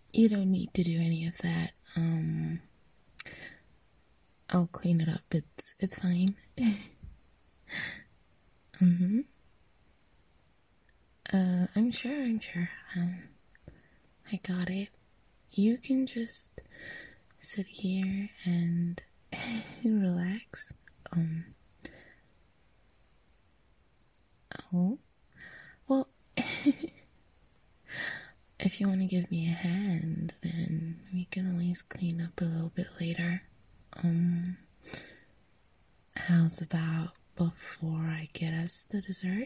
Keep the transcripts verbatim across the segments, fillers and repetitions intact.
You don't need to do any of that. Um, I'll clean it up. It's it's fine. mm-hmm. Uh, I'm sure. I'm sure. Um, I got it. You can just sit here and relax. Um. Oh. Well, if you want to give me a hand, then we can always clean up a little bit later. Um. How's about before I get us the dessert?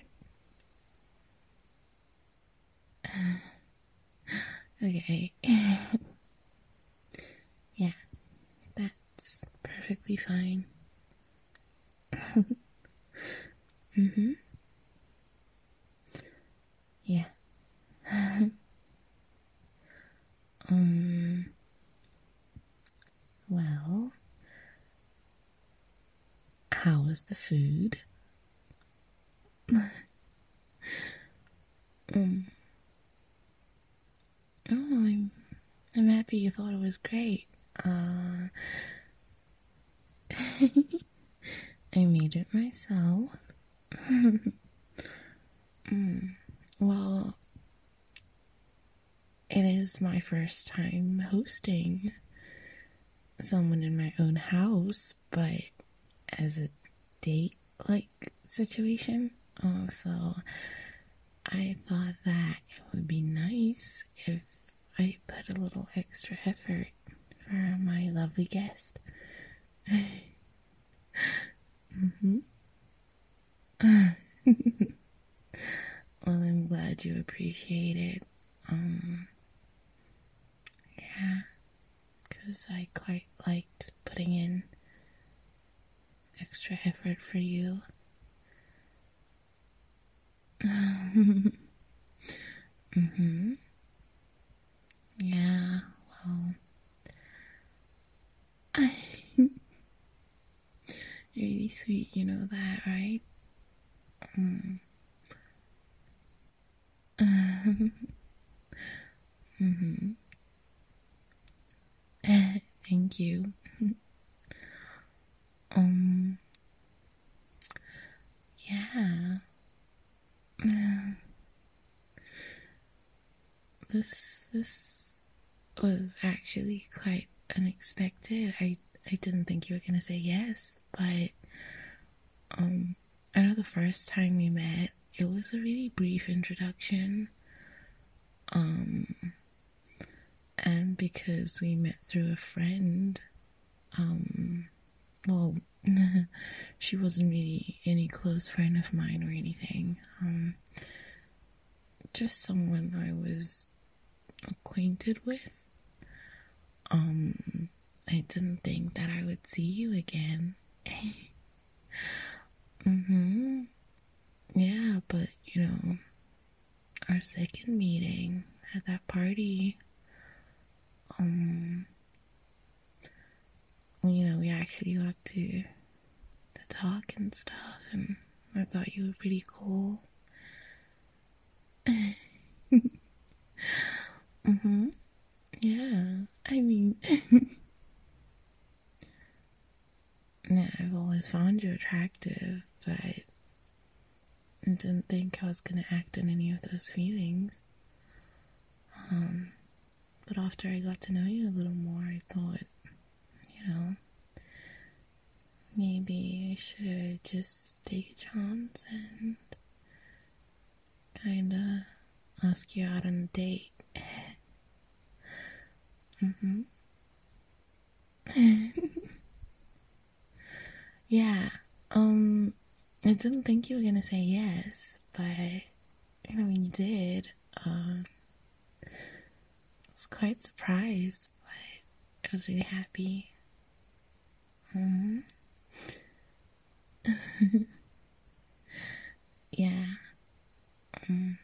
Okay. Yeah, that's perfectly fine. mm-hmm. Yeah. um, well, how was the food? um, oh, I'm, I'm happy you thought it was great. Uh, I made it myself. mm, well, it is my first time hosting someone in my own house, but as a date like situation. Uh, so I thought that it would be nice if I put a little extra effort for my lovely guest. mm-hmm. Well, I'm glad you appreciate it. Um, yeah, because I quite liked putting in extra effort for you. mm-hmm. Yeah, well, you're really sweet, you know that, right? Mm. mm-hmm. Thank you. um, yeah. This this was actually quite unexpected. I I didn't think you were gonna say yes, but um, I know the first time we met, it was a really brief introduction. Um, and because we met through a friend, um, well, she wasn't really any close friend of mine or anything. Um, just someone I was acquainted with. Um, I didn't think that I would see you again. mm-hmm. Yeah, but you know, our second meeting at that party, um, you know, we actually got to to talk and stuff, and I thought you were pretty cool. mm-hmm. Yeah, I mean, yeah, I've always found you attractive, but I didn't think I was gonna act on any of those feelings. Um, but after I got to know you a little more, I thought, you know, maybe I should just take a chance and kinda ask you out on a date. mm-hmm. Yeah, um, I didn't think you were gonna say yes, but, you know, when you did, um, I was quite surprised, but I was really happy. Mm-hmm. yeah. Um,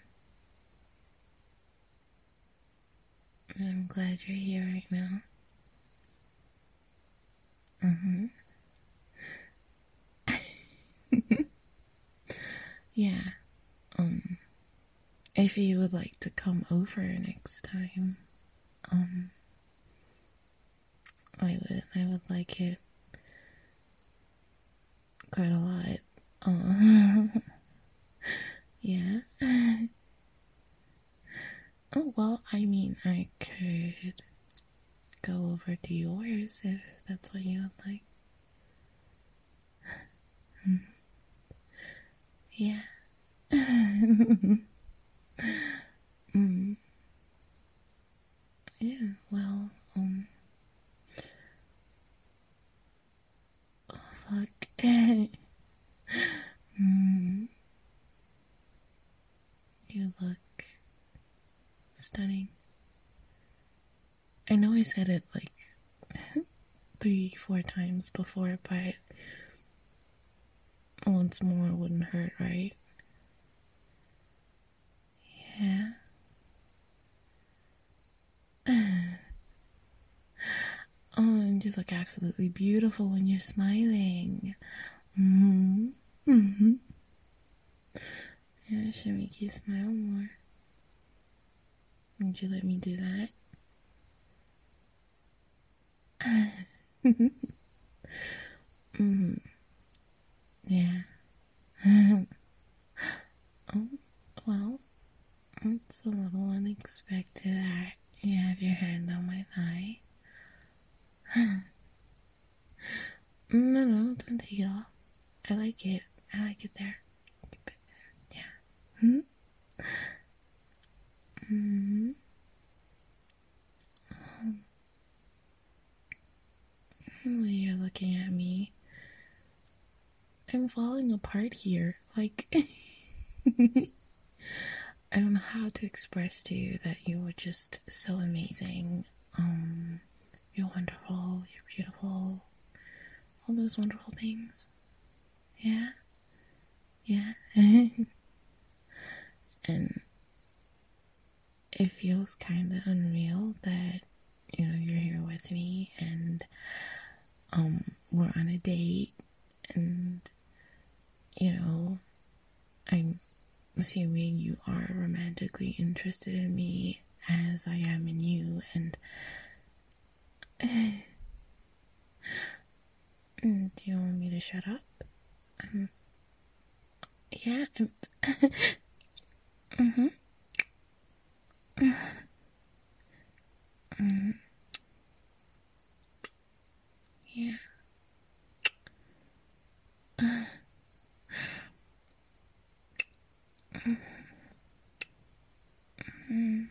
I'm glad you're here right now. Mm-hmm. yeah. Um, if you would like to come over next time, um, I would, I would like it quite a lot. Uh, yeah. Oh, well, I mean, I could go over to yours if that's what you would like. Yeah. mm. Yeah, well, um, oh, fuck. mm. You look stunning. I know I said it like three, four times before, but once more wouldn't hurt, right? Yeah. Oh, and you look absolutely beautiful when you're smiling. Mm-hmm. Mm-hmm. Yeah, I should make you smile more. Would you let me do that? mm-hmm. Yeah. oh, well, it's a little unexpected that you have your hand on my thigh. no, no, don't take it off. I like it. I like it there. Keep it there. Yeah. Hmm? Mm-hmm. Oh, you're looking at me. I'm falling apart here. Like, I don't know how to express to you that you were just so amazing. Um, you're wonderful. You're beautiful. All those wonderful things. Yeah. Yeah. And it feels kind of unreal that, you know, you're here with me and um we're on a date and, you know, I'm assuming you are romantically interested in me as I am in you, and do you want me to shut up? Um, yeah. mm-hmm. Mm-hmm. Yeah. Mm-hmm.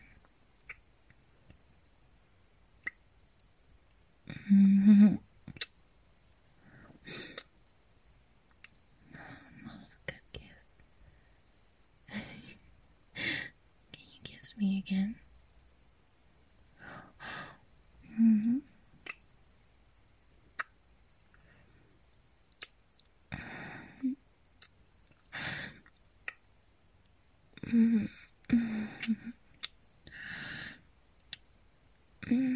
Mm-hmm. That was a good kiss. Can you kiss me again? Mm-hmm. Mm-hmm. Mm-hmm.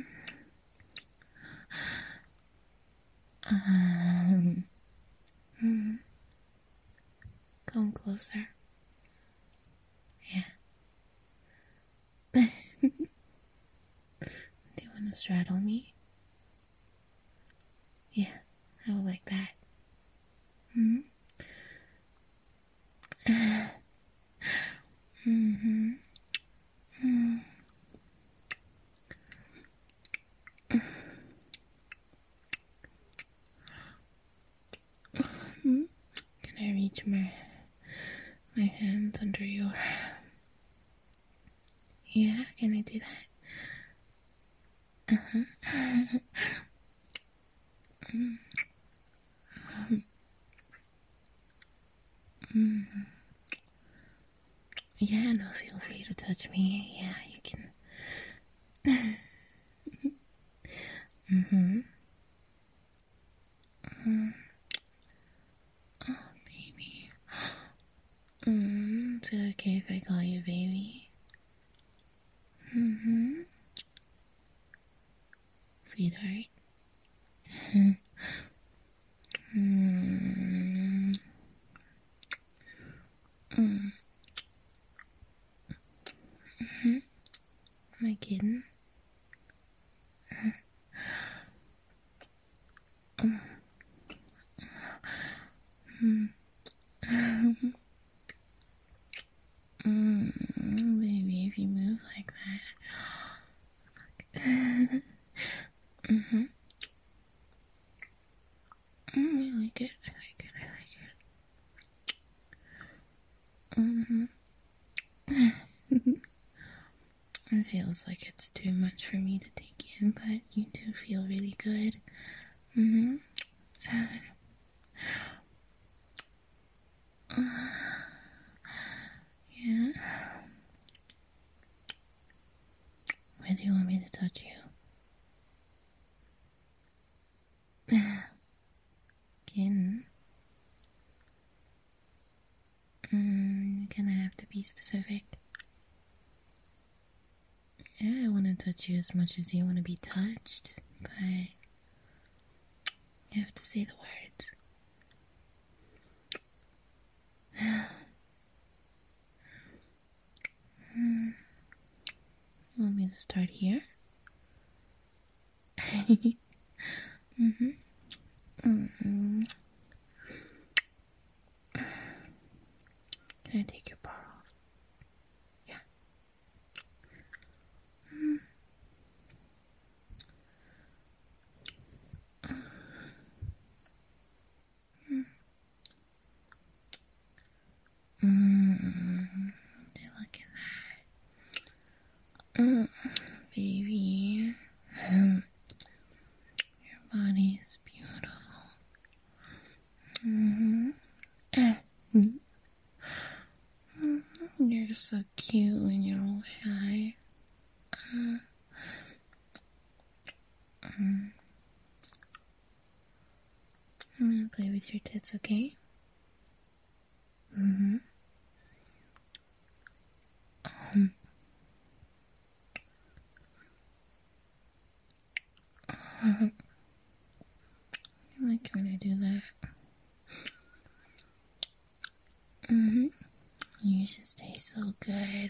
Um, mm-hmm. Come closer. Yeah. Do you want to straddle me? Yeah, I would like that. Hmm. Mm-hmm. Mm-hmm. Can I reach my my hands under your? Yeah, can I do that? Uh huh. mm-hmm. Yeah, no, feel free to touch me. Yeah, you can. mm-hmm. Mm. Oh, baby. Mm, is it okay if I call you baby? Mm-hmm. Sweetheart. mm. Mm. Mm. Mm-hmm. My kitten. It feels like it's too much for me to take in, but you do feel really good. Mm-hmm. Uh, yeah. Where do you want me to touch you? Again. Mm, you're gonna have to be specific. Yeah, I want to touch you as much as you want to be touched, but you have to say the words. mm. You want me to start here? mm-hmm. Mm-hmm. Can I take your bra off? Yeah. Mm. Mm. Look at that. Mm. Baby. Um, your body is beautiful. Mm-hmm. You're so cute when you're all shy. Uh, um, I'm gonna play with your tits, okay? Mm-hmm. Um, uh, I like when I do that. Mm-hmm. You just taste so good.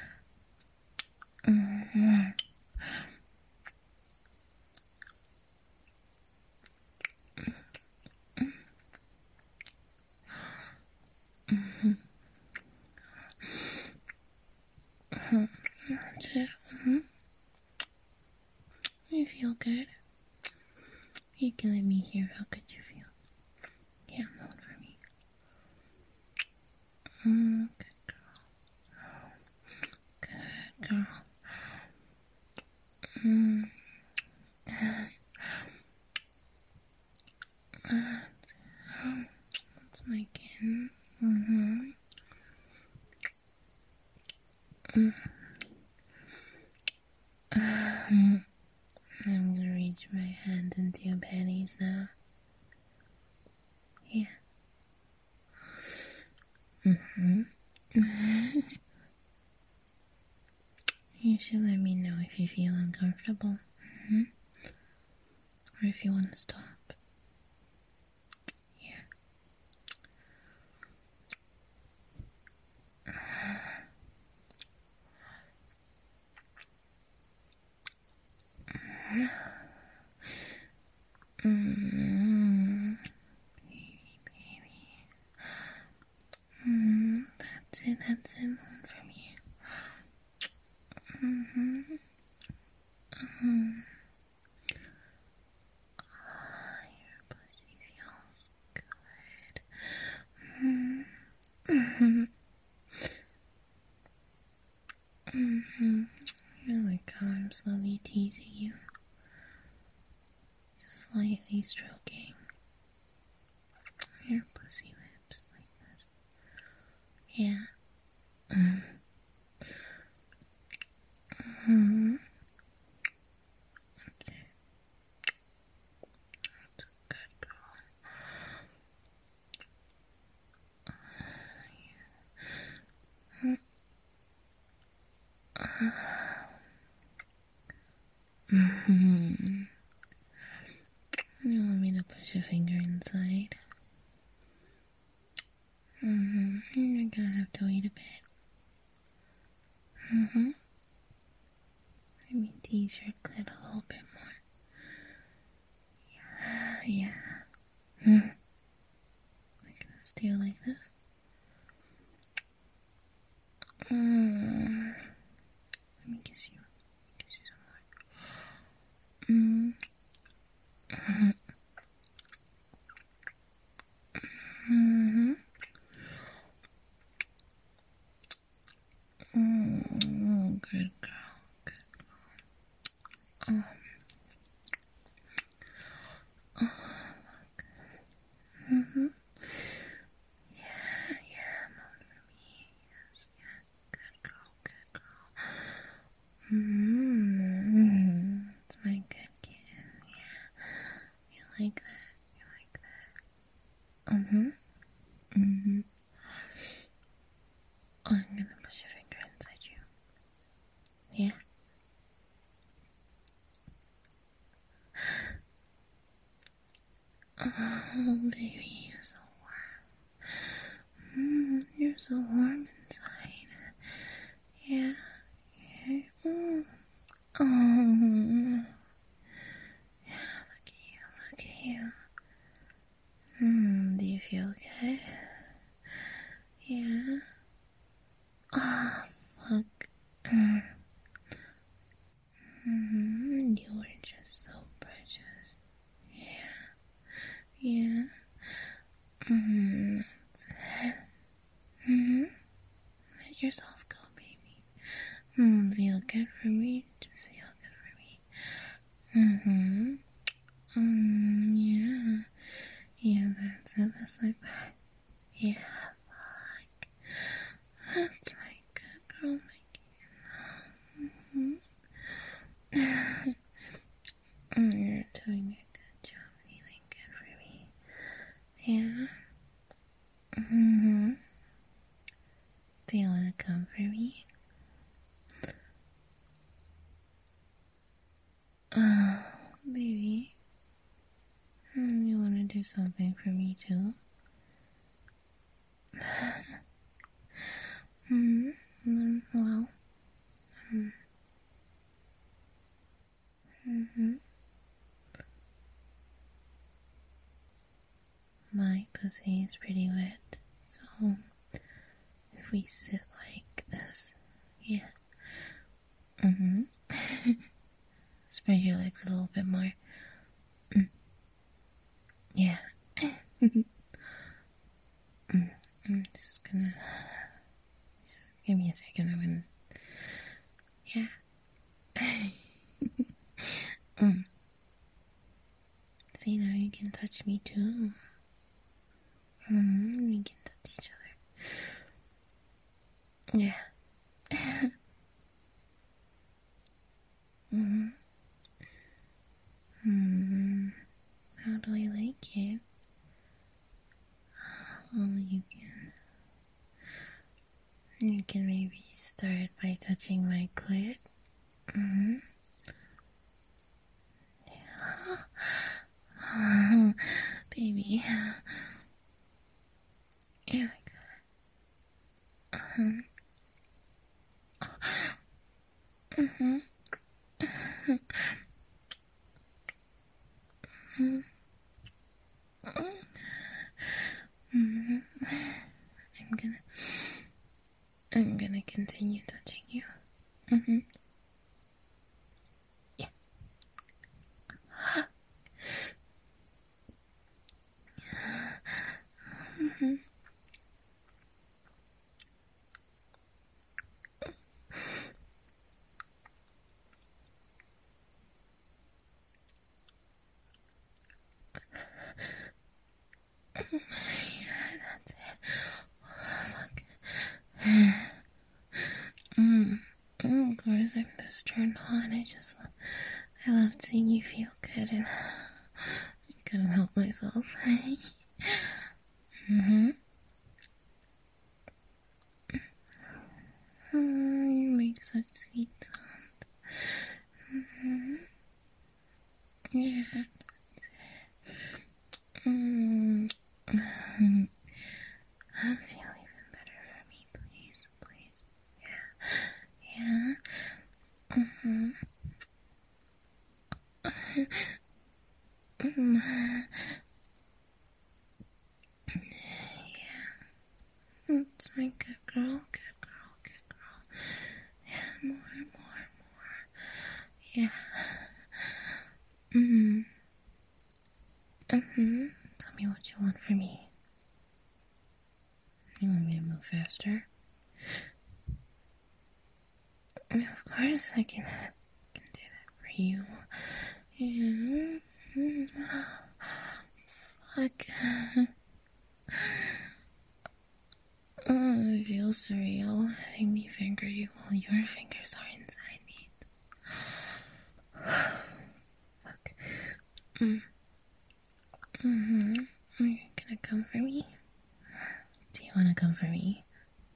Mm-hmm. Mm-hmm. Mm-hmm. You feel good? You can let me hear how good you feel. Yeah, moan for me. Mm, good girl. Good girl. Mm. That's my kin. Mm-hmm. Mm. Um, I'm gonna reach my hand into your panties now. Yeah. Mm-hmm. You should let me know if you feel uncomfortable. Mm-hmm. Or if you want to stop. Yeah. Mm-hmm. Baby, baby. Mm-hmm. That's it, that's it, moan for me. Mm-hmm. Mm-hmm. Oh, your pussy feels good. Mm-hmm. Mm-hmm. I like how I'm slowly teasing you. Just slightly stroking your pussy lips like this. Yeah. Mm-hmm. Mm-hmm. Okay. That's a good girl. Mm-hmm. You want me to push a finger inside? Mm-hmm. You're gonna have to wait a bit. Mm-hmm. Let me tease your clit a little bit more. Yeah, yeah. Mm. Like this. Do you like this? Mm. Let me kiss you. Kiss you some more. Mm. Mm-hmm. Mm-hmm. Mm, good girl. Um, oh, mm-hmm. Yeah, yeah, moan for me. Yes, yeah. Good girl, good girl. Mm-hmm. It's my good kid. Yeah. You like that? You like that? Mm-hmm. Mm-hmm. Oh, I'm gonna push your finger inside you. Yeah. Oh, baby, you're so warm. Mm, you're so warm inside. Yeah. Yeah. Mm. Oh. Yeah, look at you, look at you. Hmm, do you feel good? Yeah. Oh, fuck. Mm. Mm-hmm. You were just so precious. Yeah. Yeah. Mm-hmm. Mm-hmm. Let yourself go, baby. Mm, feel good for me. Just feel good for me. Mm-hmm. Mm, yeah. Yeah, that's it. That's like that. Yeah, fuck. That's right. Good girl, my kid. Mm-hmm. Mm, you're doing a good job feeling good for me. Yeah. Mm-hmm. Do you want to come for me? Oh, baby. Mm, you want to do something for me too? Hmm. Mm, well. Hmm. Mm-hmm. My pussy is pretty wet, so if we sit like this, yeah. Mm-hmm. Spread your legs a little bit more. Mm. Yeah. mm. I'm just gonna. Just give me a second. I'm gonna. Yeah. mm. See, now you can touch me too. Mm-hmm. We can touch each other. Yeah. mm-hmm. Mm-hmm. How do I like it? Well, you can. You can maybe start by touching my clit. Mm-hmm. Yeah. Baby. Yeah, like that. Uh-huh. Mm-hmm. Mm-hmm. Mm-hmm. I'm gonna I'm gonna continue touching you. Mm-hmm. Yeah. Mm-hmm. Yeah, that's it. Oh, fuck. mm. Mm, of course, I'm this turned on. I just I loved seeing you feel good, and I couldn't help myself. mm-hmm. Mm, you make such sweet sound. Mm-hmm. Yeah. Mm. Mm. I feel even better for me, please, please. Yeah. Yeah. Mm-hmm. Mm. Yeah. It's my good girl, good girl, good girl. Yeah, more, more, more. Yeah. Mm-hmm. Mm-hmm. Tell me what you want from me. You want me to move faster? Of course I can, can do that for you. Yeah. Fuck. Oh, it feels surreal having me finger you while your fingers are inside me. Fuck. Mm. Mm-hmm. Are you gonna come for me? Do you wanna come for me?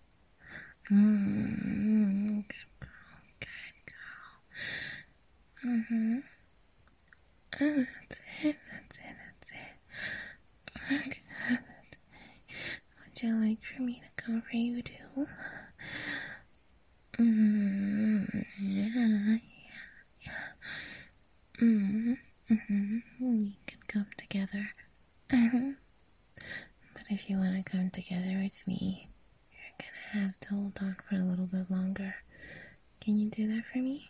Mm-hmm. Good girl. Good girl. Mm-hmm. Oh, that's it. That's it. That's it. Okay. Would you like for me to come for you too? Mm-hmm. Yeah. Yeah. Mm-hmm. Mm-hmm. We can come together. Mm-hmm. But if you want to come together with me, you're gonna have to hold on for a little bit longer. Can you do that for me?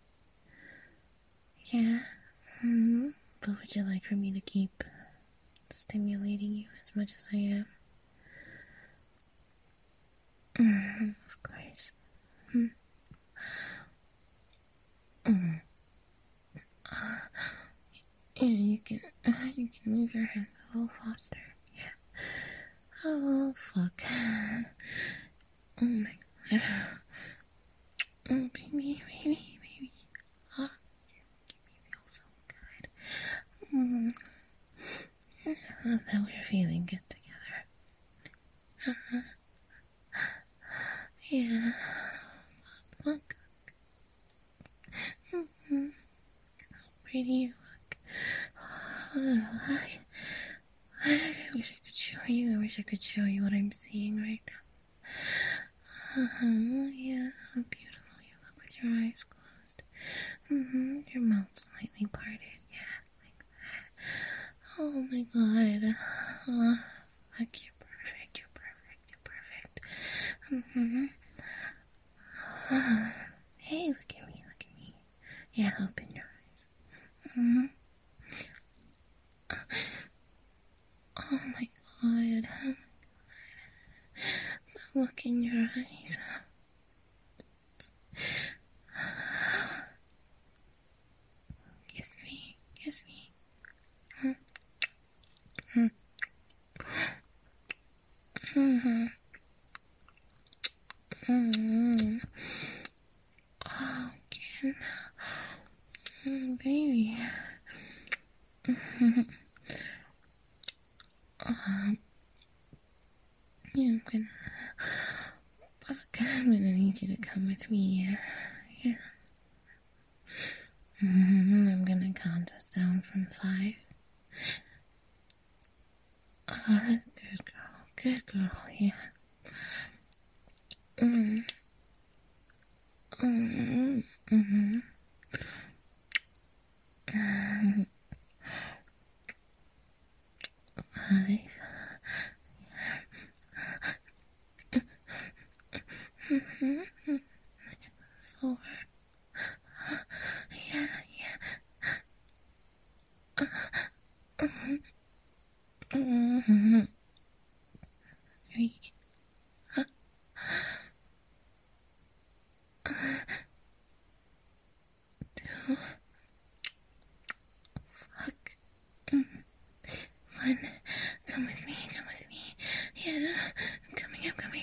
Yeah. Mm-hmm. But would you like for me to keep stimulating you as much as I am? Mm-hmm. Of course. Mm-hmm. Mm-hmm. Uh, yeah, you can. Uh, you can move your hands a little faster. Yeah. Oh fuck. Oh my god. Oh baby, baby, baby. Oh, you make me feel so good. Mm. I love that we're feeling good together. Uh-huh. Yeah. Fuck, fuck. Mm-hmm. How pretty you look. Oh, I, I wish I could show you. I wish I could show you what I'm seeing right now. Uh-huh. Yeah. How beautiful you look with your eyes closed. Mm-hmm. Your mouth slightly parted. Yeah, like that. Oh my god. Oh, fuck, you're perfect. You're perfect. You're perfect. Mm-hmm. Uh, hey, look at me. Look at me. Yeah, open your eyes. Mm-hmm. Oh my god. Oh my god. The look in your eyes. Kiss me. Kiss me. Mm-hmm. Mm-hmm. Mm-hmm. Oh, Ken. Mm, baby. Mm-hmm. Um, yeah, I'm gonna... Fuck, I'm gonna need you to come with me. Yeah. Mm-hmm. I'm gonna count us down from five. Uh, good girl. Good girl, yeah. Mm-hmm. Mm-hmm. Mm-hmm. Um, five. Mm-hmm. Four. Yeah, yeah. Mm-hmm. Three. Two. Fuck. Mm. One. Come with me, come with me. Yeah, I'm coming, I'm coming.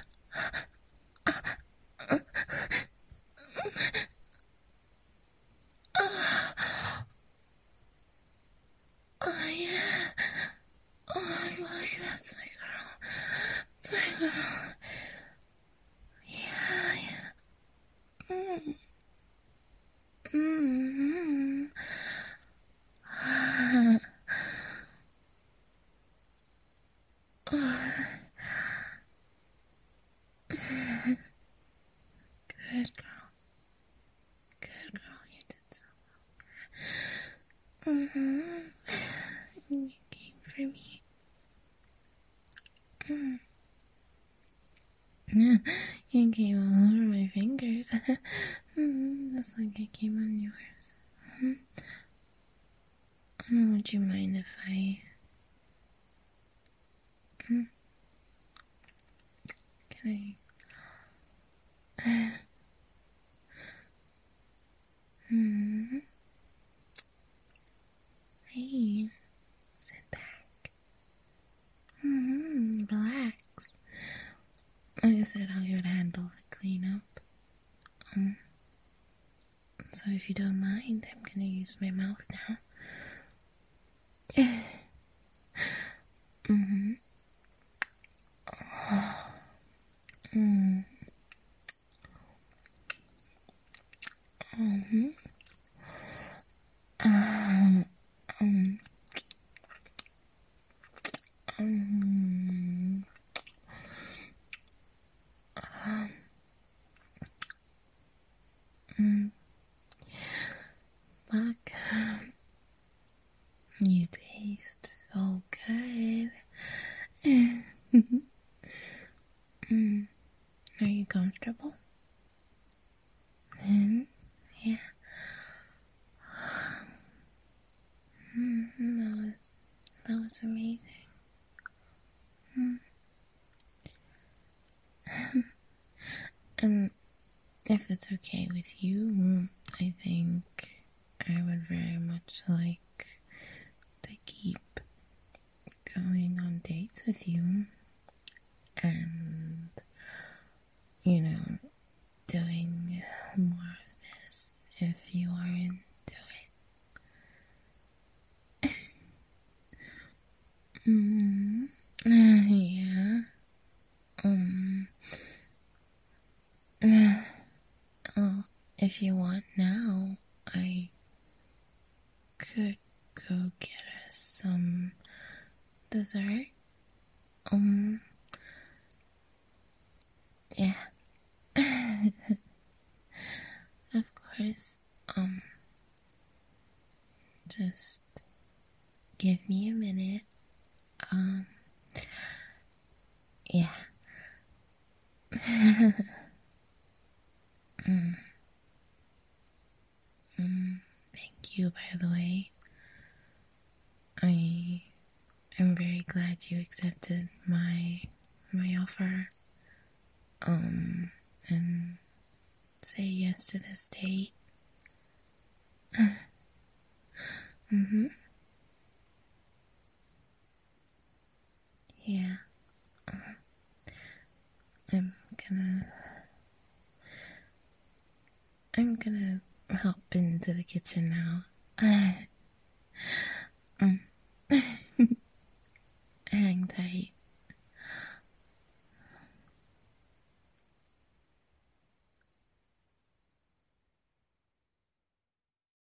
Oh, yeah. Oh, fuck, that's my girl. That's my girl. Yeah, yeah. Mm. Mm-hmm. Good girl. Good girl, you did so well. Mm-hmm. You came for me. Mm. You came all over my fingers. Mm, just like I came on yours. Mm. Mm, would you mind if I... Mm. Can I... Mm. Um, so if you don't mind, I'm gonna use my mouth now. mm-hmm. Mm. Mm-hmm. Um, um, um, um, mm. Fuck. You taste so good. mm. Are you comfortable? Mm. Yeah. Mm, that was that was amazing. Mm. And if it's okay with you, I think I would very much like to keep going on dates with you and, you know, doing more of this if you are into it. mm, yeah. Um. Oh, if you want now, I could go get us some dessert. Um. Yeah. Of course. Um. Just give me a minute. Um. Yeah. mm. Mm. Thank you, by the way. I am very glad you accepted my my offer. Um. And say yes to this date. mm-hmm. Yeah. I'm gonna I'm gonna hop into the kitchen now. Uh, um, hang tight.